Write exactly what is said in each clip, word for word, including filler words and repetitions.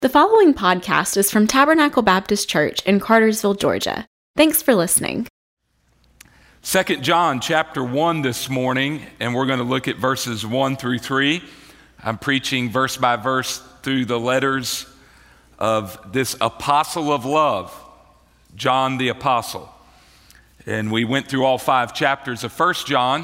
The following podcast is from Tabernacle Baptist Church in Cartersville, Georgia. Thanks for listening. Second John chapter one this morning, and we're going to look at verses one through three. I'm preaching verse by verse through the letters of this apostle of love, John the Apostle. And we went through all five chapters of First John.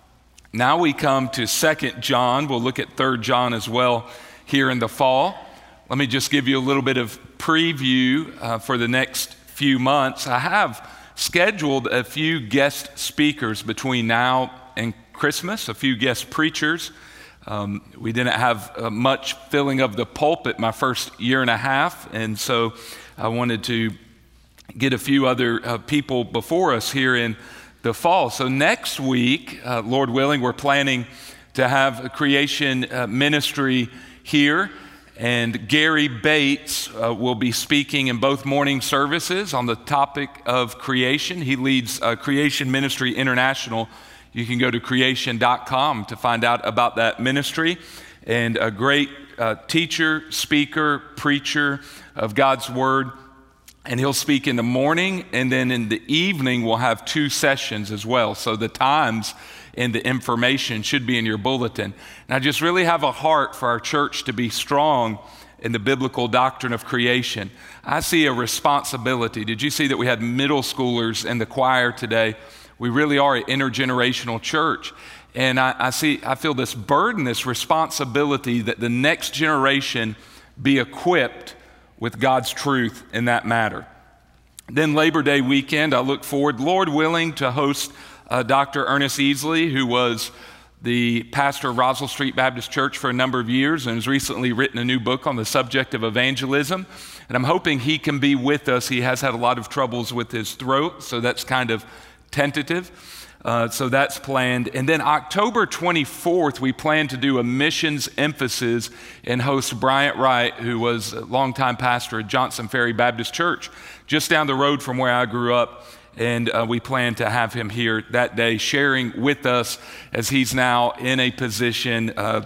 Now we come to Second John. We'll look at Third John as well here in the fall. Let me just give you a little bit of preview uh, for the next few months. I have scheduled a few guest speakers between now and Christmas, a few guest preachers. Um, we didn't have uh, much filling of the pulpit my first year and a half, and so I wanted to get a few other uh, people before us here in the fall. So next week, uh, Lord willing, we're planning to have a creation uh, ministry here. And Gary Bates uh, will be speaking in both morning services on the topic of creation. He leads uh, Creation Ministry International. You can go to creation dot com to find out about that ministry. And a great uh, teacher, speaker, preacher of God's Word. And he'll speak in the morning, and then in the evening we'll have two sessions as well. So the times and the information should be in your bulletin. And I just really have a heart for our church to be strong in the biblical doctrine of creation. I see a responsibility. Did you see that we had middle schoolers in the choir today? We really are an intergenerational church. And I, I see, I feel this burden, this responsibility that the next generation be equipped with God's truth in that matter. Then Labor Day weekend, I look forward, Lord willing, to host uh, Doctor Ernest Easley, who was the pastor of Roswell Street Baptist Church for a number of years and has recently written a new book on the subject of evangelism. And I'm hoping he can be with us. He has had a lot of troubles with his throat, so that's kind of tentative. Uh, so that's planned. And then October twenty-fourth, we plan to do a missions emphasis and host Bryant Wright, who was a longtime pastor at Johnson Ferry Baptist Church, just down the road from where I grew up. And uh, we plan to have him here that day sharing with us as he's now in a position uh,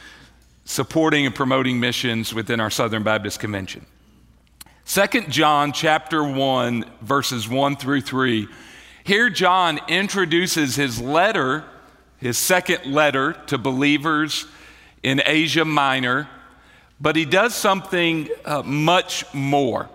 supporting and promoting missions within our Southern Baptist Convention. Second John chapter one, verses one through three. Here John introduces his letter, his second letter to believers in Asia Minor, but he does something uh, much more.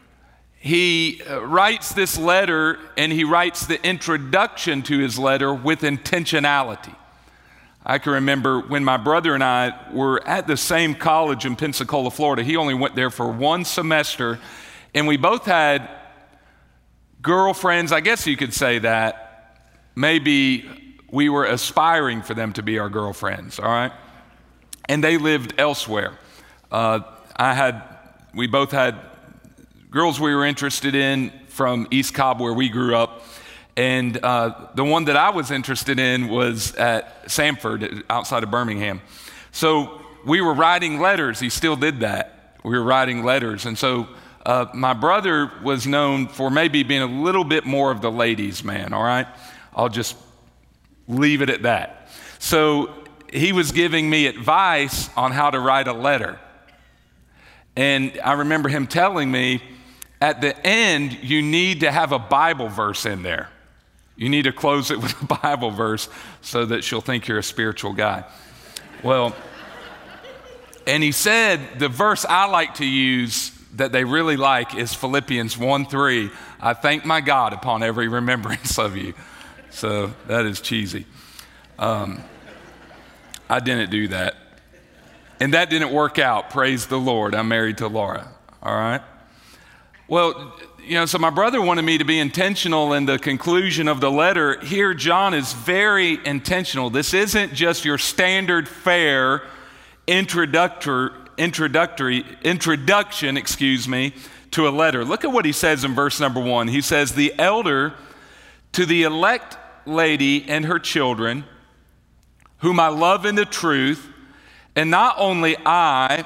He uh, writes this letter, and he writes the introduction to his letter with intentionality. I can remember when my brother and I were at the same college in Pensacola, Florida. He only went there for one semester, and we both had girlfriends, I guess you could say that. Maybe we were aspiring for them to be our girlfriends, all right? And they lived elsewhere. Uh, I had, we both had girls we were interested in from East Cobb, where we grew up. And uh, the one that I was interested in was at Sanford, outside of Birmingham. So we were writing letters. He still did that. We were writing letters. And so Uh, my brother was known for maybe being a little bit more of the ladies' man, all right? I'll just leave it at that. So he was giving me advice on how to write a letter. And I remember him telling me, at the end, you need to have a Bible verse in there. You need to close it with a Bible verse so that she'll think you're a spiritual guy. Well, and he said the verse I like to use that they really like is Philippians one three. I thank my God upon every remembrance of you. So that is cheesy. Um, I didn't do that. And that didn't work out. Praise the Lord. I'm married to Laura. All right. Well, you know, so my brother wanted me to be intentional in the conclusion of the letter. Here, John is very intentional. This isn't just your standard fare introductory Introductory introduction, excuse me, to a letter. Look at what he says in verse number one. He says, "The elder to the elect lady and her children, whom I love in the truth, and not only I,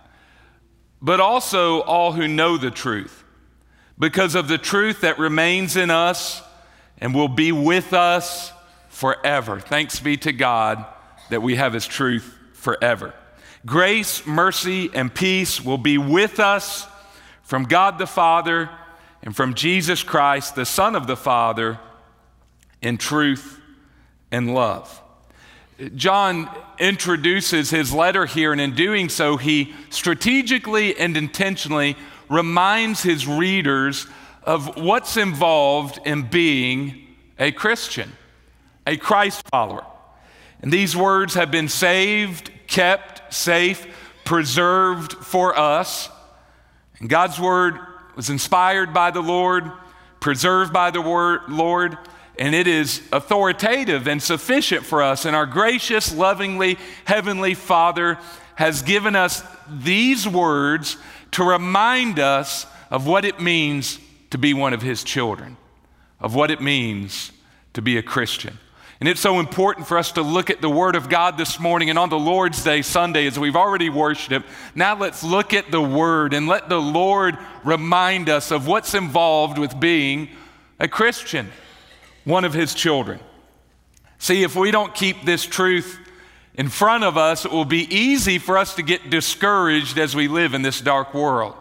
but also all who know the truth, because of the truth that remains in us and will be with us forever." Thanks be to God that we have his truth forever. Grace, mercy, and peace will be with us from God the Father and from Jesus Christ, the Son of the Father, in truth and love. John introduces his letter here, and in doing so, he strategically and intentionally reminds his readers of what's involved in being a Christian, a Christ follower. And these words have been saved, kept, safe, preserved for us. And God's word was inspired by the Lord, preserved by the word, Lord, and it is authoritative and sufficient for us. And our gracious, lovingly, heavenly Father has given us these words to remind us of what it means to be one of his children, of what it means to be a Christian. And it's so important for us to look at the Word of God this morning, and on the Lord's Day, Sunday, as we've already worshiped, now let's look at the Word and let the Lord remind us of what's involved with being a Christian, one of his children. See, if we don't keep this truth in front of us, it will be easy for us to get discouraged as we live in this dark world.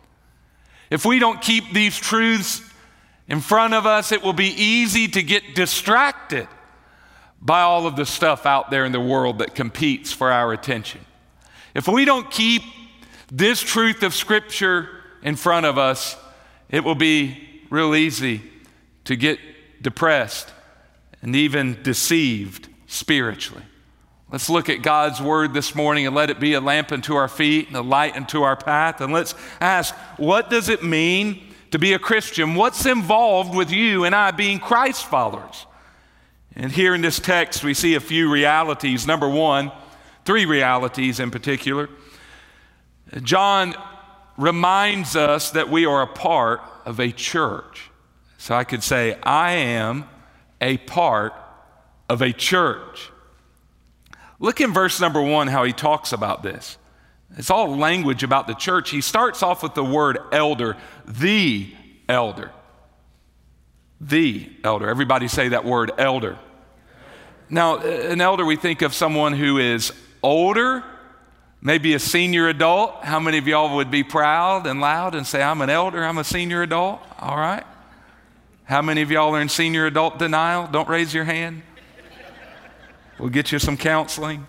If we don't keep these truths in front of us, it will be easy to get distracted by all of the stuff out there in the world that competes for our attention. If we don't keep this truth of Scripture in front of us, it will be real easy to get depressed and even deceived spiritually. Let's look at God's word this morning and let it be a lamp unto our feet and a light unto our path. And let's ask, what does it mean to be a Christian? What's involved with you and I being Christ followers? And here in this text, we see a few realities. Number one, three realities in particular. John reminds us that we are a part of a church. So I could say, I am a part of a church. Look in verse number one how he talks about this. It's all language about the church. He starts off with the word elder, the elder. The elder. Everybody say that word, elder. Now, an elder, we think of someone who is older, maybe a senior adult. How many of y'all would be proud and loud and say, I'm an elder, I'm a senior adult? All right. How many of y'all are in senior adult denial? Don't raise your hand. We'll get you some counseling.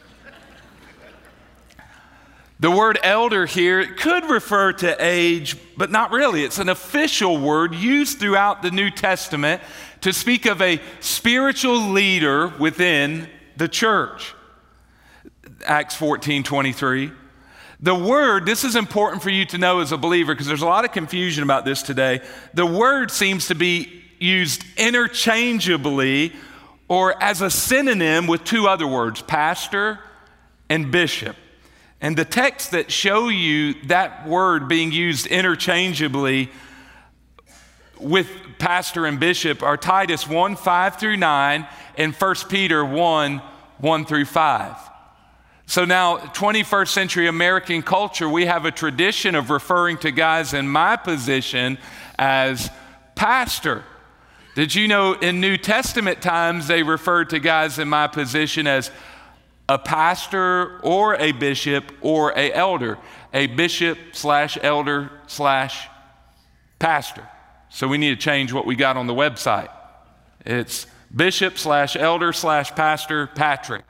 The word elder here could refer to age, but not really. It's an official word used throughout the New Testament to speak of a spiritual leader within the church. Acts fourteen twenty-three. The word, this is important for you to know as a believer because there's a lot of confusion about this today. The word seems to be used interchangeably or as a synonym with two other words, pastor and bishop. And the texts that show you that word being used interchangeably with pastor and bishop are Titus one, five through nine and First Peter one, one through five. So now, twenty-first century American culture, we have a tradition of referring to guys in my position as pastor. Did you know in New Testament times they referred to guys in my position as a pastor or a bishop or a elder, a bishop slash elder slash pastor. So we need to change what we got on the website. It's bishop slash elder slash pastor Patrick.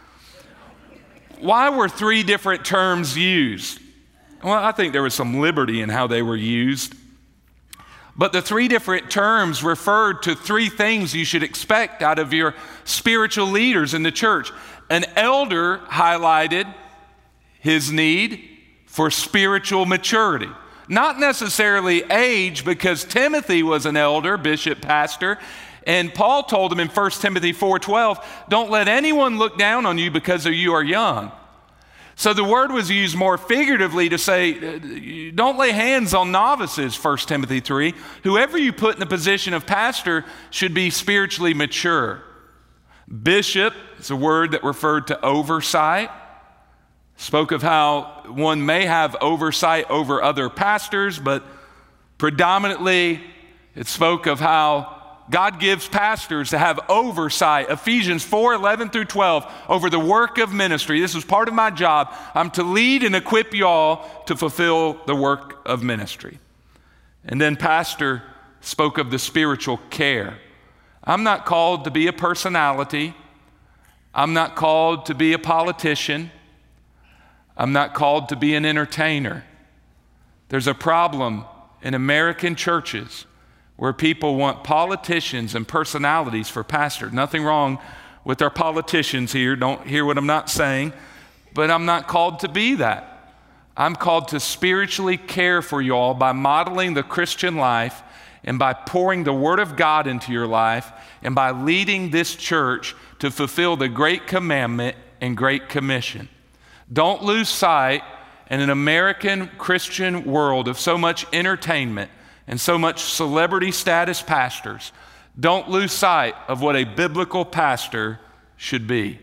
Why were three different terms used? Well, I think there was some liberty in how they were used. But the three different terms referred to three things you should expect out of your spiritual leaders in the church. An elder highlighted his need for spiritual maturity. Not necessarily age, because Timothy was an elder, bishop, pastor, and Paul told him in First Timothy four twelve, don't let anyone look down on you because you are young. So the word was used more figuratively to say, don't lay hands on novices, First Timothy three. Whoever you put in the position of pastor should be spiritually mature. Bishop is a word that referred to oversight. Spoke of how one may have oversight over other pastors, but predominantly it spoke of how God gives pastors to have oversight, Ephesians four, eleven through twelve, over the work of ministry. This is part of my job. I'm to lead and equip y'all to fulfill the work of ministry. And then pastor spoke of the spiritual care. I'm not called to be a personality. I'm not called to be a politician. I'm not called to be an entertainer. There's a problem in American churches where people want politicians and personalities for pastors. Nothing wrong with our politicians here. Don't hear what I'm not saying. But I'm not called to be that. I'm called to spiritually care for you all by modeling the Christian life and by pouring the Word of God into your life and by leading this church to fulfill the Great Commandment and Great Commission. Don't lose sight in an American Christian world of so much entertainment and so much celebrity status pastors. Don't lose sight of what a biblical pastor should be.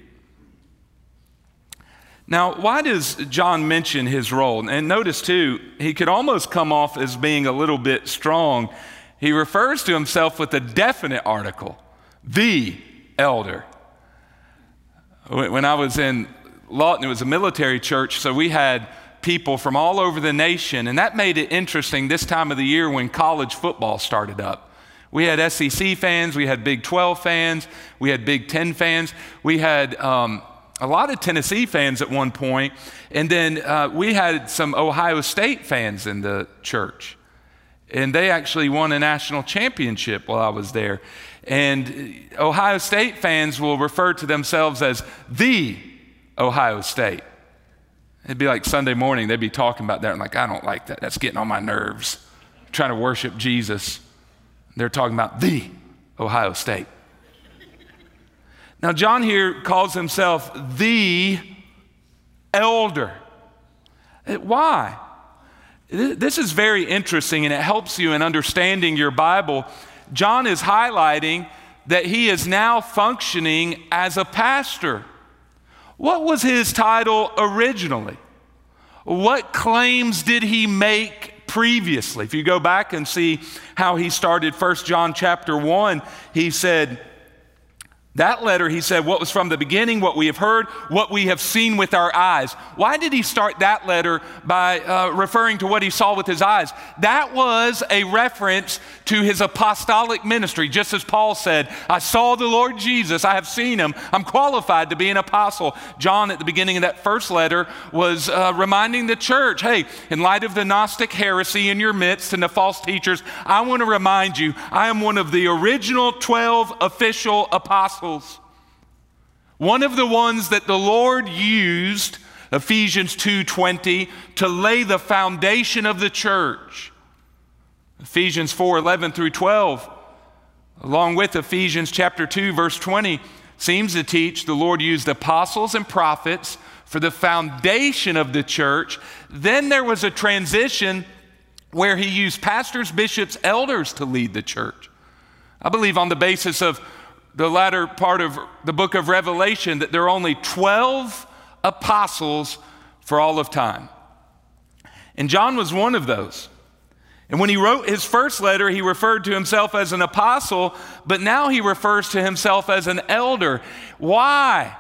Now, why does John mention his role? And notice too, he could almost come off as being a little bit strong. He refers to himself with a definite article, the elder. When I was in Lawton, it was a military church, so we had people from all over the nation, and that made it interesting this time of the year when college football started up. We had S E C fans, we had Big twelve fans, we had Big ten fans, we had um, a lot of Tennessee fans at one point, and then uh, we had some Ohio State fans in the church, and they actually won a national championship while I was there. And Ohio State fans will refer to themselves as the Ohio State. It'd be like Sunday morning, they'd be talking about that. I'm like, I don't like that. That's getting on my nerves. I'm trying to worship Jesus. They're talking about the Ohio State. Now, John here calls himself the elder. Why? This is very interesting, and it helps you in understanding your Bible. John is highlighting that he is now functioning as a pastor. What was his title originally? What claims did he make previously? If you go back and see how he started First John chapter one, he said, that letter, he said, what was from the beginning, what we have heard, what we have seen with our eyes. Why did he start that letter by uh, referring to what he saw with his eyes? That was a reference to his apostolic ministry. Just as Paul said, I saw the Lord Jesus, I have seen him, I'm qualified to be an apostle. John, at the beginning of that first letter, was uh, reminding the church, hey, in light of the Gnostic heresy in your midst and the false teachers, I want to remind you, I am one of the original twelve official apostles. One of the ones that the Lord used, Ephesians two twenty, to lay the foundation of the church. Ephesians four eleven through twelve, along with Ephesians chapter two verse twenty, seems to teach the Lord used apostles and prophets for the foundation of the church. Then there was a transition where he used pastors, bishops, elders to lead the church. I believe on the basis of the latter part of the book of Revelation that there are only twelve apostles for all of time. And John was one of those. And when he wrote his first letter, he referred to himself as an apostle, but now he refers to himself as an elder. Why?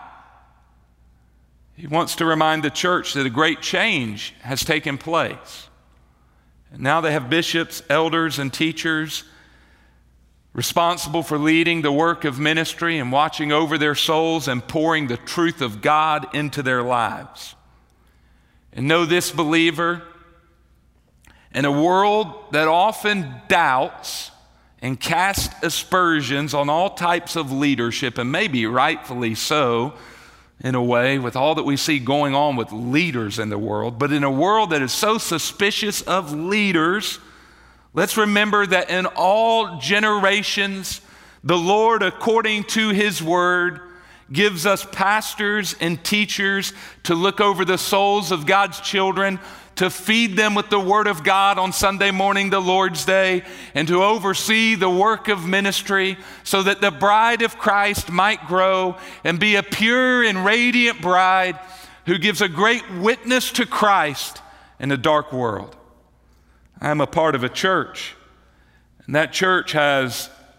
He wants to remind the church that a great change has taken place. And now they have bishops, elders, and teachers responsible for leading the work of ministry and watching over their souls and pouring the truth of God into their lives. And know this, believer, in a world that often doubts and casts aspersions on all types of leadership, and maybe rightfully so, in a way, with all that we see going on with leaders in the world, but in a world that is so suspicious of leaders, let's remember that in all generations, the Lord, according to his word, gives us pastors and teachers to look over the souls of God's children, to feed them with the word of God on Sunday morning, the Lord's Day, and to oversee the work of ministry so that the bride of Christ might grow and be a pure and radiant bride who gives a great witness to Christ in a dark world. I'm a part of a church, and that church has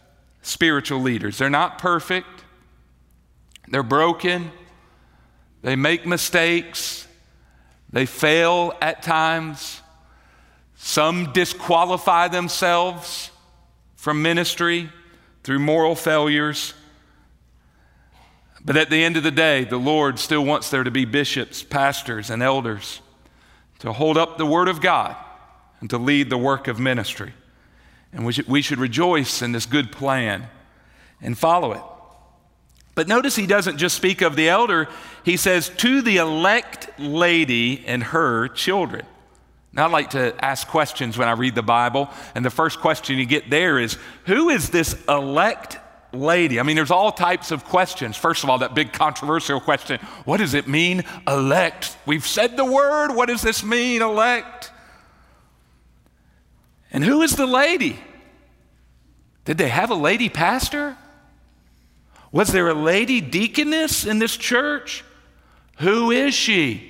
spiritual leaders. They're not perfect. They're broken. They make mistakes. They fail at times. Some disqualify themselves from ministry through moral failures. But at the end of the day, the Lord still wants there to be bishops, pastors, and elders to hold up the Word of God and to lead the work of ministry. And we should, we should rejoice in this good plan and follow it. But notice he doesn't just speak of the elder. He says, to the elect lady and her children. Now, I like to ask questions when I read the Bible. And the first question you get there is, who is this elect lady? I mean, there's all types of questions. First of all, that big controversial question, what does it mean, elect? We've said the word. What does this mean, elect? And who is the lady? Did they have a lady pastor? Was there a lady deaconess in this church? Who is she?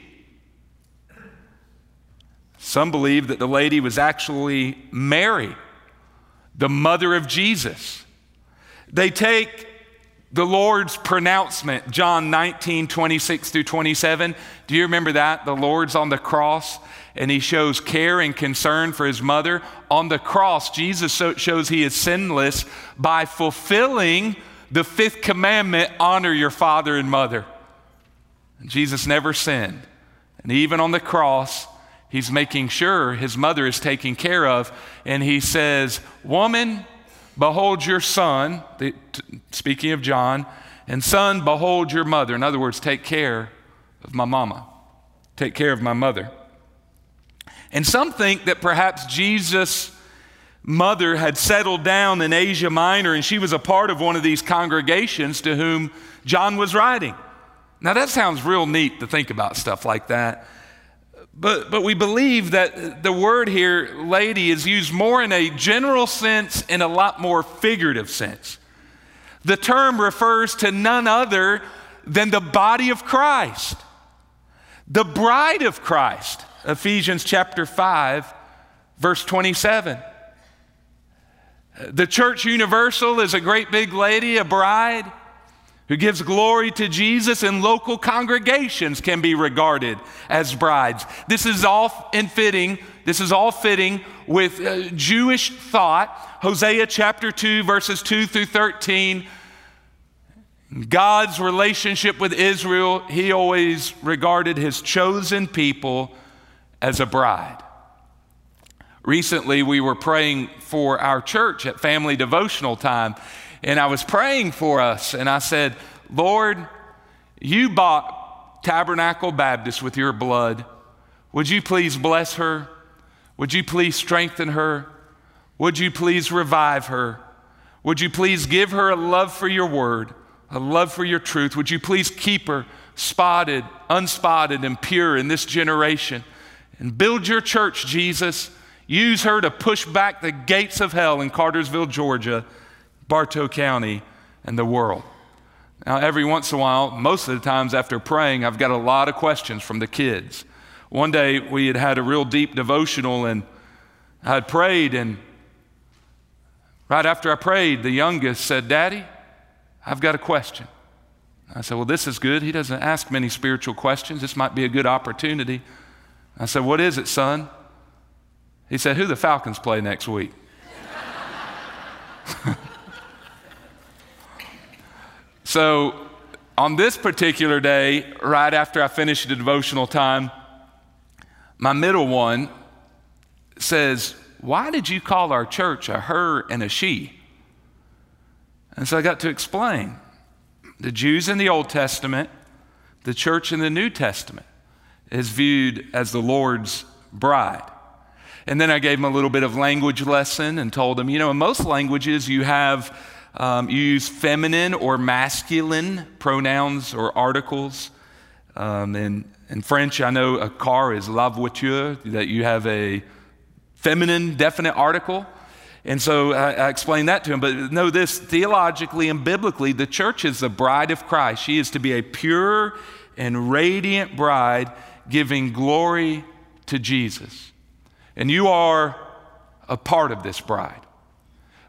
Some believe that the lady was actually Mary, the mother of Jesus. They take the Lord's pronouncement, John nineteen, twenty-six through twenty-seven. Do you remember that? The Lord's on the cross and he shows care and concern for his mother. On the cross, Jesus shows he is sinless by fulfilling the fifth commandment, honor your father and mother. And Jesus never sinned. And even on the cross, he's making sure his mother is taken care of. And he says, woman, behold your son, the, t- speaking of John, and son, behold your mother. In other words, take care of my mama. Take care of my mother. And some think that perhaps Jesus' mother had settled down in Asia Minor and she was a part of one of these congregations to whom John was writing. Now that sounds real neat to think about stuff like that. But, but we believe that the word here, lady, is used more in a general sense and a lot more figurative sense. The term refers to none other than the body of Christ, the bride of Christ. Ephesians chapter five, verse twenty-seven. The church universal is a great big lady, a bride, who gives glory to Jesus, and local congregations can be regarded as brides. This is all in fitting, this is all fitting with uh, Jewish thought. Hosea chapter two, verses two through thirteen. God's relationship with Israel, he always regarded his chosen people as a bride. Recently, we were praying for our church at family devotional time, and I was praying for us, and I said, Lord, you bought Tabernacle Baptist with your blood. Would you please bless her? Would you please strengthen her? Would you please revive her? Would you please give her a love for your word, a love for your truth? Would you please keep her spotted, unspotted, and pure in this generation? And build your church, Jesus. Use her to push back the gates of hell in Cartersville, Georgia, Bartow County, and the world. Now, every once in a while, most of the times after praying, I've got a lot of questions from the kids. One day, we had had a real deep devotional, and I had prayed, and right after I prayed, the youngest said, Daddy, I've got a question. I said, well, this is good. He doesn't ask many spiritual questions. This might be a good opportunity. I said, what is it, son? He said, who the Falcons play next week? So on this particular day, right after I finished the devotional time, my middle one says, why did you call our church a her and a she? And so I got to explain. The Jews in the Old Testament, the church in the New Testament is viewed as the Lord's bride. And then I gave him a little bit of language lesson and told him, you know, in most languages you have, um, you use feminine or masculine pronouns or articles. Um, in, in French, I know a car is la voiture, that you have a feminine definite article. And so I, I explained that to him. But know this, theologically and biblically, the church is the bride of Christ. She is to be a pure and radiant bride giving glory to Jesus. And you are a part of this bride.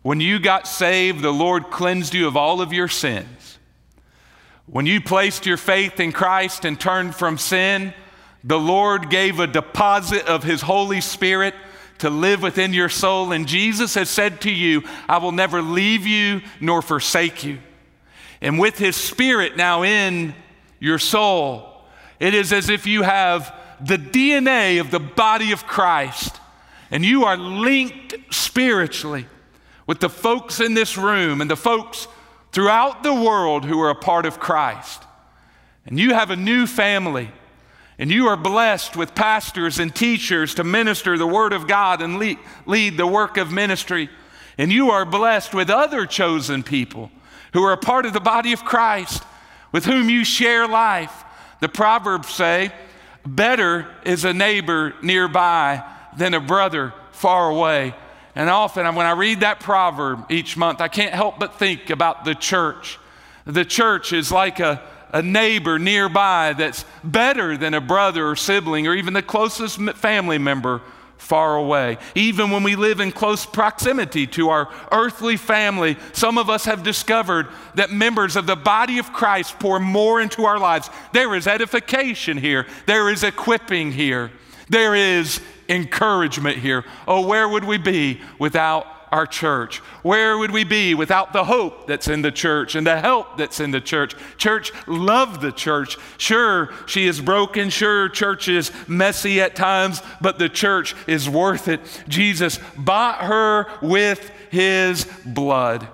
When you got saved, the Lord cleansed you of all of your sins. When you placed your faith in Christ and turned from sin, the Lord gave a deposit of His Holy Spirit to live within your soul. And Jesus has said to you, I will never leave you nor forsake you. And with His Spirit now in your soul, it is as if you have the D N A of the body of Christ, and you are linked spiritually with the folks in this room and the folks throughout the world who are a part of Christ. And you have a new family, and you are blessed with pastors and teachers to minister the Word of God and lead, lead the work of ministry. And you are blessed with other chosen people who are a part of the body of Christ, with whom you share life. The Proverbs say, better is a neighbor nearby than a brother far away. And often when I read that proverb each month, I can't help but think about the church. The church is like a, a neighbor nearby that's better than a brother or sibling or even the closest family member far away. Even when we live in close proximity to our earthly family, some of us have discovered that members of the body of Christ pour more into our lives. There is edification here. There is equipping here. There is encouragement here. Oh, where would we be without our church? Where would we be without the hope that's in the church and the help that's in the church? Church, love the church. Sure, she is broken. Sure, church is messy at times, but the church is worth it. Jesus bought her with His blood,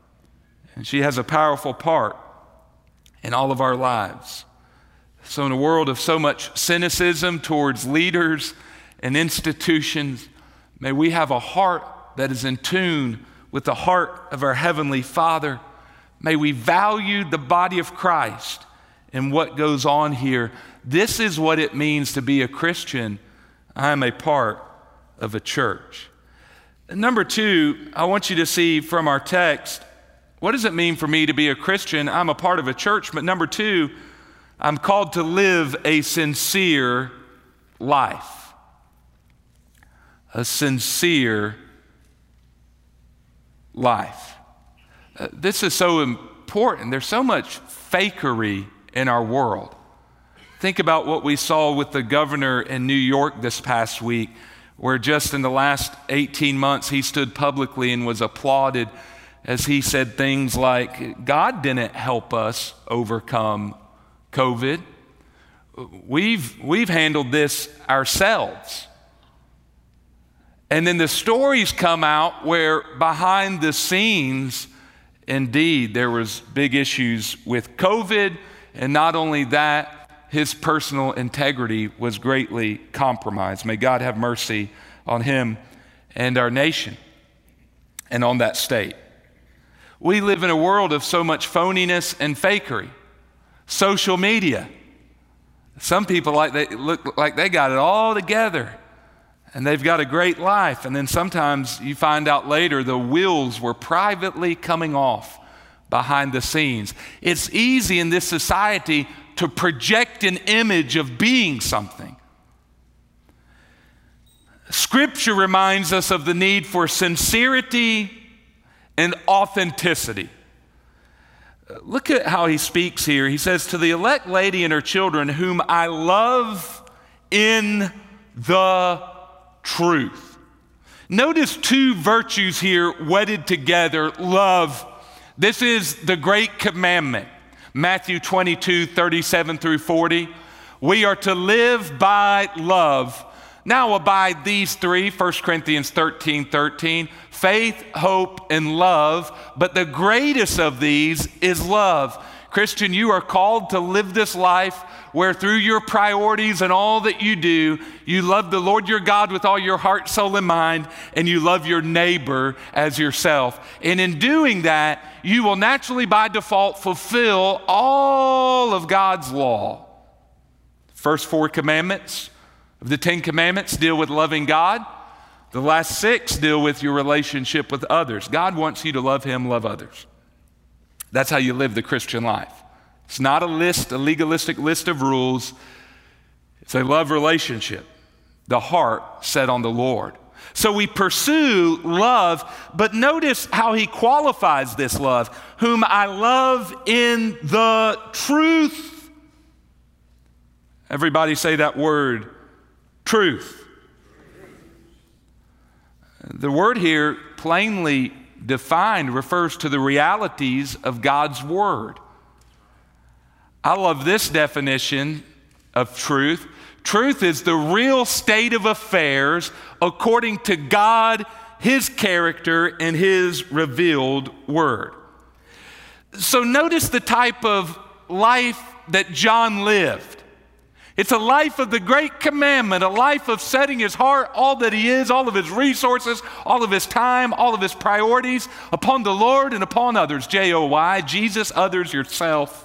and she has a powerful part in all of our lives. So in a world of so much cynicism towards leaders and institutions, may we have a heart that is in tune with the heart of our Heavenly Father. May we value the body of Christ and what goes on here. This is what it means to be a Christian. I am a part of a church. And number two, I want you to see from our text, what does it mean for me to be a Christian? I'm a part of a church, but number two, I'm called to live a sincere life. A sincere life. Uh, this is so important. There's so much fakery in our world. Think about what we saw with the governor in New York this past week, where just in the last eighteen months, he stood publicly and was applauded as he said things like, God didn't help us overcome COVID. We've, we've handled this ourselves. And then the stories come out where behind the scenes, indeed, there was big issues with COVID, and not only that, his personal integrity was greatly compromised. May God have mercy on him and our nation and on that state. We live in a world of so much phoniness and fakery. Social media. Some people like they look like they got it all together. And they've got a great life. And then sometimes you find out later the wheels were privately coming off behind the scenes. It's easy in this society to project an image of being something. Scripture reminds us of the need for sincerity and authenticity. Look at how he speaks here. He says, to the elect lady and her children, whom I love in the truth. Notice two virtues here wedded together. Love. This is the great commandment. Matthew twenty-two, thirty-seven through forty. We are to live by love. Now abide these three, First Corinthians thirteen, thirteen, faith, hope, and love. But the greatest of these is love. Christian, you are called to live this life where through your priorities and all that you do, you love the Lord your God with all your heart, soul, and mind, and you love your neighbor as yourself. And in doing that, you will naturally by default fulfill all of God's law. First four commandments of the Ten Commandments deal with loving God. The last six deal with your relationship with others. God wants you to love him, love others. That's how you live the Christian life. It's not a list, a legalistic list of rules. It's a love relationship. The heart set on the Lord. So we pursue love, but notice how he qualifies this love. Whom I love in the truth. Everybody say that word, truth. The word here, plainly defined, refers to the realities of God's word. I love this definition of truth. Truth is the real state of affairs according to God, his character, and his revealed word. So notice the type of life that John lived. It's a life of the great commandment, a life of setting his heart, all that he is, all of his resources, all of his time, all of his priorities upon the Lord and upon others. J O Y, Jesus, others, yourself.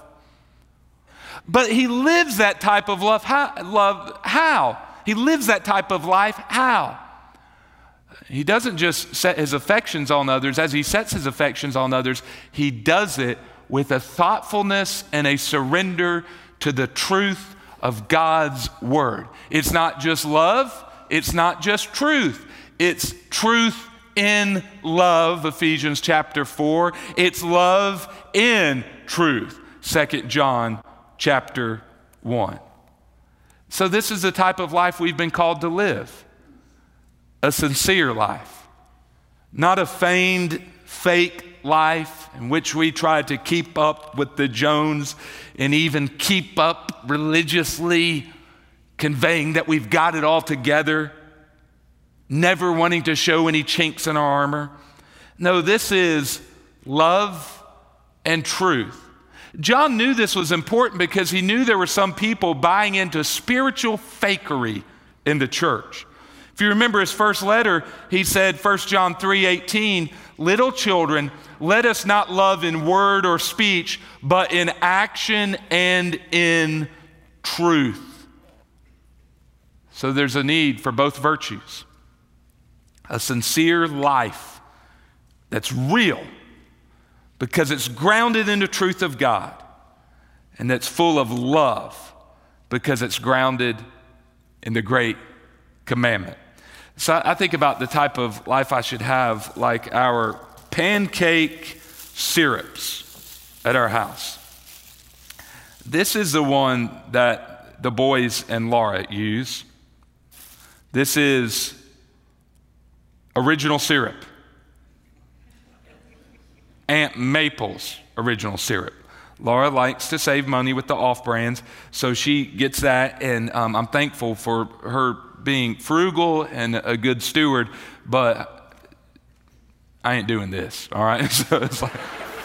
But he lives that type of love how, love. how? He lives that type of life how? He doesn't just set his affections on others. As he sets his affections on others, he does it with a thoughtfulness and a surrender to the truth of God's word. It's not just love. It's not just truth. It's truth in love, Ephesians chapter four. It's love in truth, Second John chapter one. So this is the type of life we've been called to live. A sincere life. Not a feigned, fake life in which we try to keep up with the Jones and even keep up religiously, conveying that we've got it all together, never wanting to show any chinks in our armor. No, this is love and truth. John knew this was important because he knew there were some people buying into spiritual fakery in the church. If you remember his first letter, he said, First John three eighteen, little children, let us not love in word or speech, but in action and in truth. So there's a need for both virtues. A sincere life that's real, because it's grounded in the truth of God, and that's full of love because it's grounded in the great commandment. So I think about the type of life I should have, like our pancake syrups at our house. This is the one that the boys and Laura use. This is original syrup. Aunt Maple's original syrup. Laura likes to save money with the off-brands, so she gets that, and um, I'm thankful for her being frugal and a good steward, but I ain't doing this, all right? So it's like,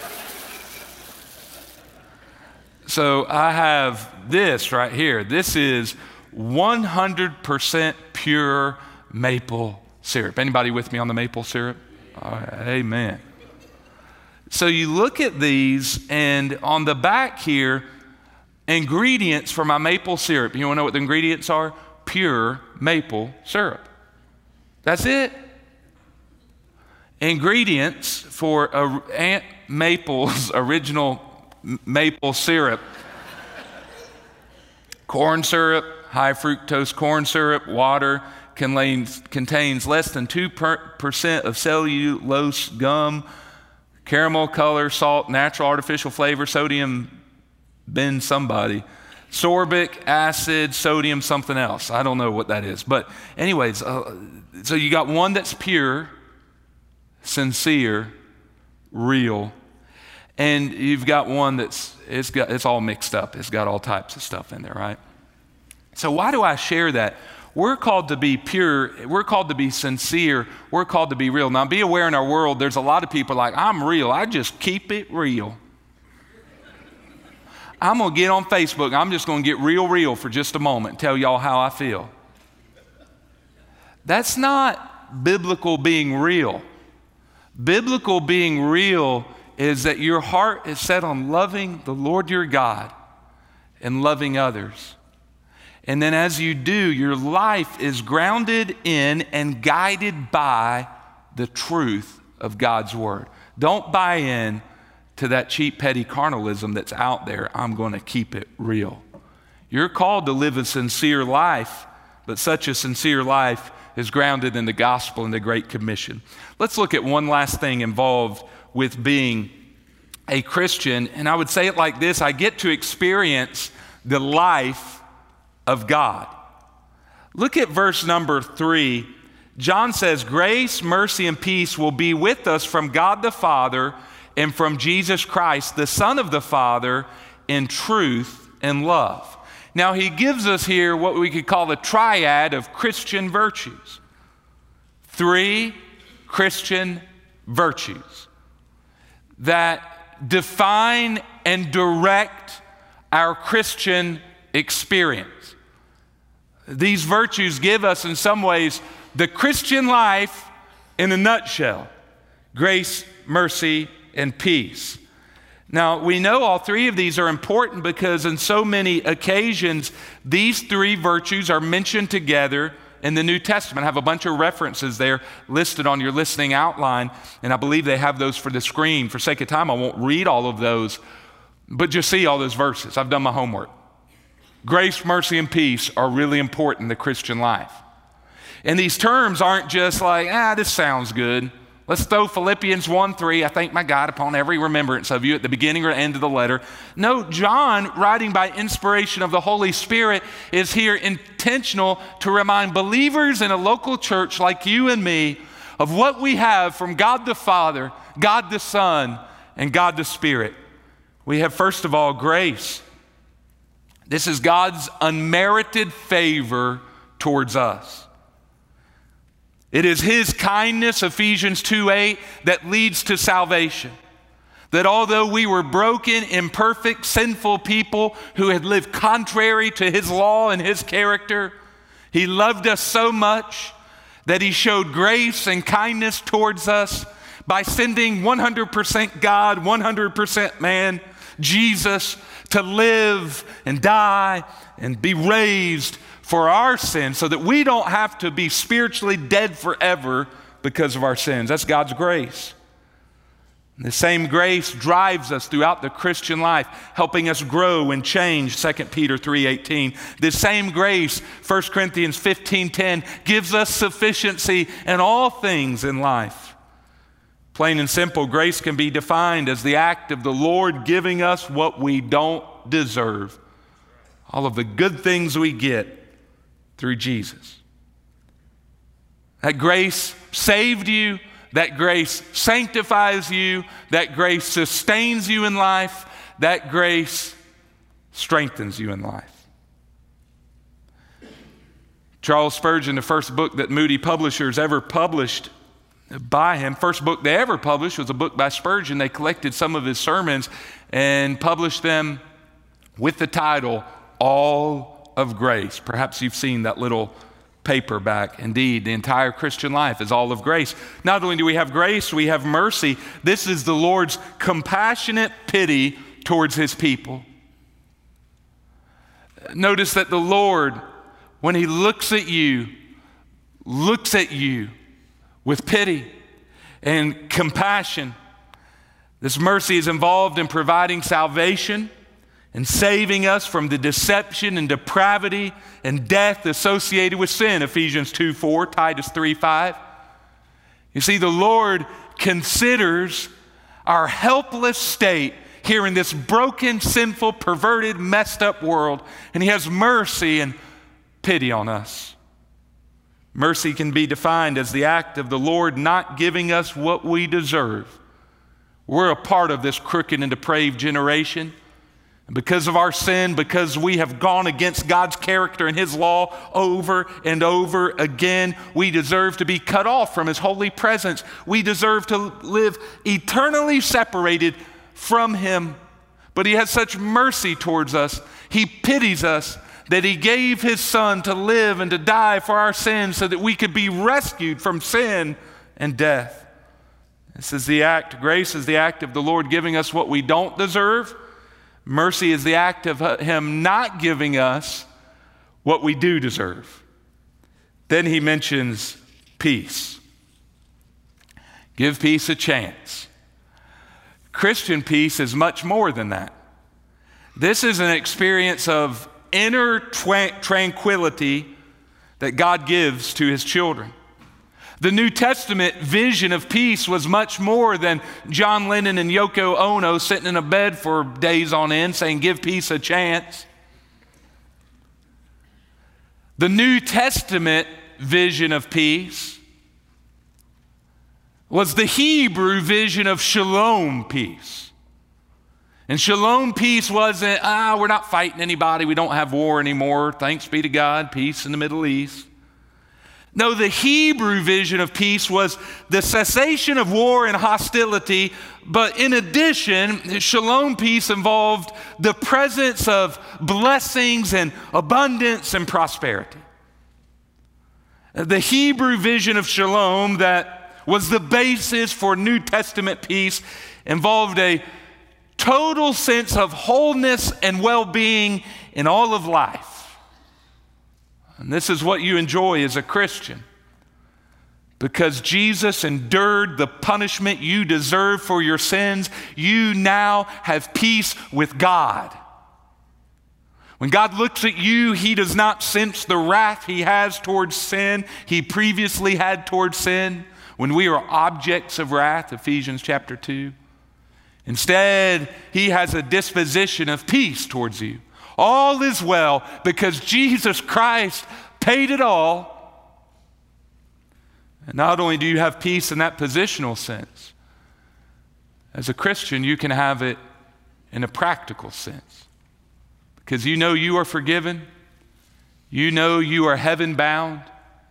so I have this right here. This is one hundred percent pure maple syrup. Anybody with me on the maple syrup? All right, amen. So you look at these, and on the back here, ingredients for my maple syrup. You want to know what the ingredients are? Pure maple syrup. That's it. Ingredients for a, Aunt Maple's original maple syrup. Corn syrup, high fructose corn syrup, water, contains, contains less than two percent of cellulose gum, caramel color, salt, natural artificial flavor, sodium, ben somebody, sorbic acid, sodium something else. I don't know what that is. But anyways, uh, so you got one that's pure, sincere, real, and you've got one that's, it's got, it's all mixed up. It's got all types of stuff in there, right? So why do I share that? We're called to be pure. We're called to be sincere. We're called to be real. Now, be aware in our world, there's a lot of people like, I'm real. I just keep it real. I'm going to get on Facebook. I'm just going to get real, real for just a moment and tell y'all how I feel. That's not biblical being real. Biblical being real is that your heart is set on loving the Lord your God and loving others. And then as you do, your life is grounded in and guided by the truth of God's word. Don't buy in to that cheap, petty carnalism that's out there. I'm going to keep it real. You're called to live a sincere life, but such a sincere life is grounded in the gospel and the Great Commission. Let's look at one last thing involved with being a Christian, and I would say it like this: I get to experience the life of God. Look at verse number three. John says, grace, mercy, and peace will be with us from God the Father and from Jesus Christ, the Son of the Father, in truth and love. Now, he gives us here what we could call the triad of Christian virtues. Three Christian virtues that define and direct our Christian experience. These virtues give us, in some ways, the Christian life in a nutshell: grace, mercy, and peace. Now, we know all three of these are important because in so many occasions, these three virtues are mentioned together in the New Testament. I have a bunch of references there listed on your listening outline, and I believe they have those for the screen. For sake of time, I won't read all of those, but just see all those verses. I've done my homework. Grace, mercy, and peace are really important in the Christian life. And these terms aren't just like, ah, this sounds good. Let's throw Philippians one three, I thank my God upon every remembrance of you, at the beginning or end of the letter. No, John, writing by inspiration of the Holy Spirit, is here intentional to remind believers in a local church like you and me of what we have from God the Father, God the Son, and God the Spirit. We have, first of all, grace. This is God's unmerited favor towards us. It is his kindness, Ephesians two eight, that leads to salvation. That although we were broken, imperfect, sinful people who had lived contrary to his law and his character, he loved us so much that he showed grace and kindness towards us by sending one hundred percent God, one hundred percent man, Jesus, to live and die and be raised for our sins so that we don't have to be spiritually dead forever because of our sins. That's God's grace. And the same grace drives us throughout the Christian life, helping us grow and change, Second Peter three eighteen. This same grace, First Corinthians fifteen ten, gives us sufficiency in all things in life. Plain and simple, grace can be defined as the act of the Lord giving us what we don't deserve. All of the good things we get through Jesus. That grace saved you, that grace sanctifies you, that grace sustains you in life, that grace strengthens you in life. Charles Spurgeon, the first book that Moody Publishers ever published by him, first book they ever published was a book by Spurgeon. They collected some of his sermons and published them with the title, All of Grace. Perhaps you've seen that little paperback. Indeed, the entire Christian life is all of grace. Not only do we have grace, we have mercy. This is the Lord's compassionate pity towards his people. Notice that the Lord, when he looks at you, looks at you with pity and compassion. This mercy is involved in providing salvation and saving us from the deception and depravity and death associated with sin, Ephesians two four, Titus three five. You see, the Lord considers our helpless state here in this broken, sinful, perverted, messed up world, and he has mercy and pity on us. Mercy can be defined as the act of the Lord not giving us what we deserve. We're a part of this crooked and depraved generation. Because of our sin, because we have gone against God's character and his law over and over again, we deserve to be cut off from his holy presence. We deserve to live eternally separated from him. But he has such mercy towards us. He pities us that he gave his son to live and to die for our sins so that we could be rescued from sin and death. This is the act, grace is the act of the Lord giving us what we don't deserve. Mercy is the act of him not giving us what we do deserve. Then he mentions peace. Give peace a chance. Christian peace is much more than that. This is an experience of inner tra- tranquility that God gives to his children. The New Testament vision of peace was much more than John Lennon and Yoko Ono sitting in a bed for days on end saying, give peace a chance. The New Testament vision of peace was the Hebrew vision of shalom peace. And shalom peace wasn't, ah, we're not fighting anybody, we don't have war anymore, thanks be to God, peace in the Middle East. No, the Hebrew vision of peace was the cessation of war and hostility, but in addition, shalom peace involved the presence of blessings and abundance and prosperity. The Hebrew vision of shalom that was the basis for New Testament peace involved a total sense of wholeness and well-being in all of life. And this is what you enjoy as a Christian. Because Jesus endured the punishment you deserve for your sins, you now have peace with God. When God looks at you, he does not sense the wrath he has towards sin, he previously had towards sin, when we are objects of wrath, Ephesians chapter two. Instead, he has a disposition of peace towards you. All is well because Jesus Christ paid it all. And not only do you have peace in that positional sense, as a Christian, you can have it in a practical sense. Because you know you are forgiven. You know you are heaven bound.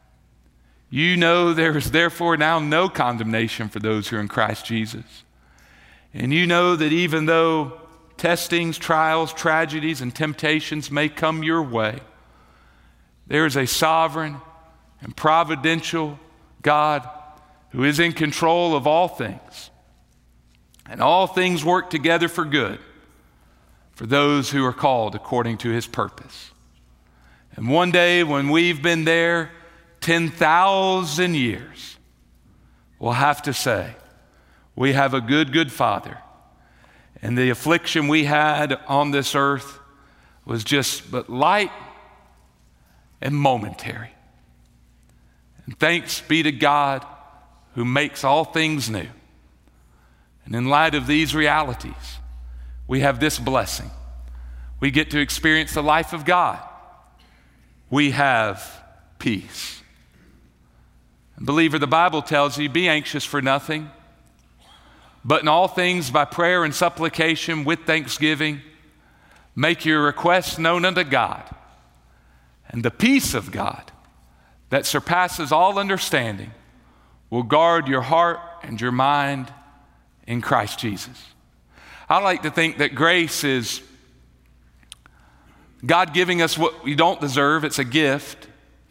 You know there is therefore now no condemnation for those who are in Christ Jesus. And you know that even though testings, trials, tragedies, and temptations may come your way, there is a sovereign and providential God who is in control of all things. And all things work together for good for those who are called according to his purpose. And one day when we've been there ten thousand years, we'll have to say, we have a good, good Father. And the affliction we had on this earth was just but light and momentary. And thanks be to God who makes all things new. And in light of these realities, we have this blessing. We get to experience the life of God. We have peace. And believer, the Bible tells you, be anxious for nothing, but in all things by prayer and supplication with thanksgiving, make your requests known unto God. And the peace of God that surpasses all understanding will guard your heart and your mind in Christ Jesus. I like to think that grace is God giving us what we don't deserve. It's a gift.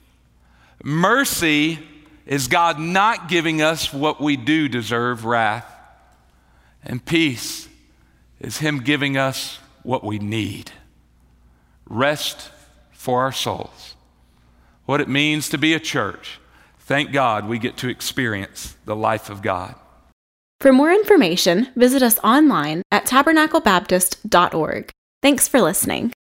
Mercy is God not giving us what we do deserve, wrath. And peace is him giving us what we need, rest for our souls. What it means to be a church. Thank God we get to experience the life of God. For more information, visit us online at tabernacle baptist dot org. Thanks for listening.